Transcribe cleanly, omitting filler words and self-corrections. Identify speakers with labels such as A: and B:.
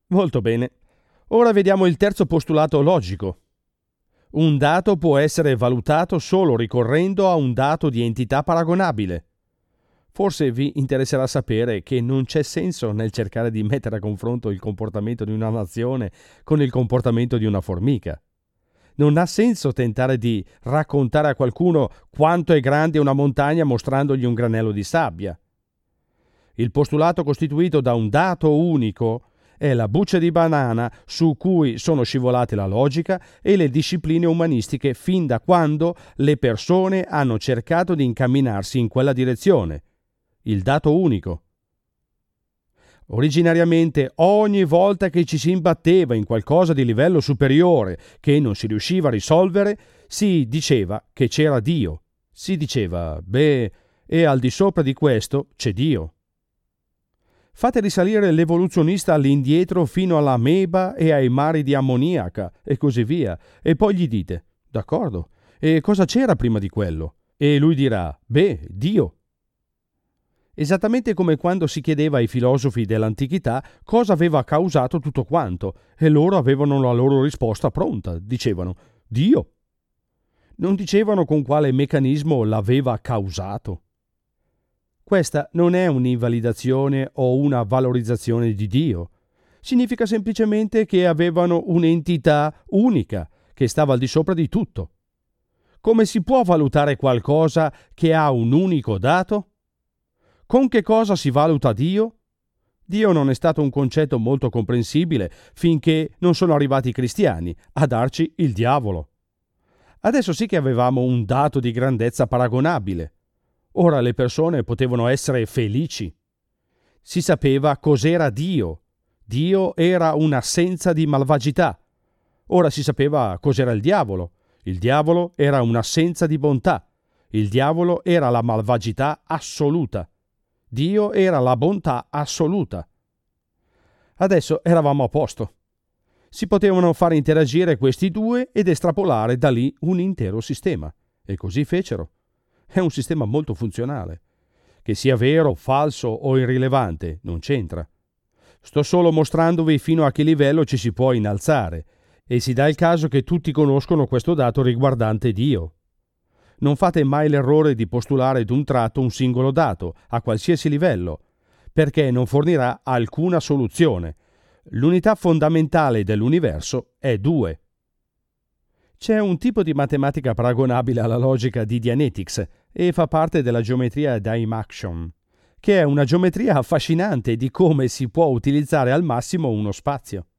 A: Molto bene. Ora vediamo il terzo postulato logico. Un dato può essere valutato solo ricorrendo a un dato di entità paragonabile. Forse vi interesserà sapere che non c'è senso nel cercare di mettere a confronto il comportamento di una nazione con il comportamento di una formica. Non ha senso tentare di raccontare a qualcuno quanto è grande una montagna mostrandogli un granello di sabbia. Il postulato costituito da un dato unico è la buccia di banana su cui sono scivolate la logica e le discipline umanistiche fin da quando le persone hanno cercato di incamminarsi in quella direzione. Il dato unico. Originariamente, ogni volta che ci si imbatteva in qualcosa di livello superiore che non si riusciva a risolvere, si diceva che c'era Dio. Si diceva, e al di sopra di questo c'è Dio. Fate risalire l'evoluzionista all'indietro fino all'ameba e ai mari di ammoniaca e così via, e poi gli dite, d'accordo, e cosa c'era prima di quello? E lui dirà, Dio. Esattamente come quando si chiedeva ai filosofi dell'antichità cosa aveva causato tutto quanto, e loro avevano la loro risposta pronta, dicevano, Dio. Non dicevano con quale meccanismo l'aveva causato. Questa non è un'invalidazione o una valorizzazione di Dio. Significa semplicemente che avevano un'entità unica, che stava al di sopra di tutto. Come si può valutare qualcosa che ha un unico dato? Con che cosa si valuta Dio? Dio non è stato un concetto molto comprensibile finché non sono arrivati i cristiani a darci il diavolo. Adesso sì che avevamo un dato di grandezza paragonabile. Ora le persone potevano essere felici. Si sapeva cos'era Dio. Dio era un'assenza di malvagità. Ora si sapeva cos'era il diavolo. Il diavolo era un'assenza di bontà. Il diavolo era la malvagità assoluta. Dio era la bontà assoluta. Adesso eravamo a posto. Si potevano fare interagire questi due ed estrapolare da lì un intero sistema. E così fecero. È un sistema molto funzionale. Che sia vero, falso o irrilevante, non c'entra. Sto solo mostrandovi fino a che livello ci si può innalzare, e si dà il caso che tutti conoscono questo dato riguardante Dio. Non fate mai l'errore di postulare d'un tratto un singolo dato, a qualsiasi livello, perché non fornirà alcuna soluzione. L'unità fondamentale dell'universo è 2. C'è un tipo di matematica paragonabile alla logica di Dianetics e fa parte della geometria Dymaxion, che è una geometria affascinante di come si può utilizzare al massimo uno spazio.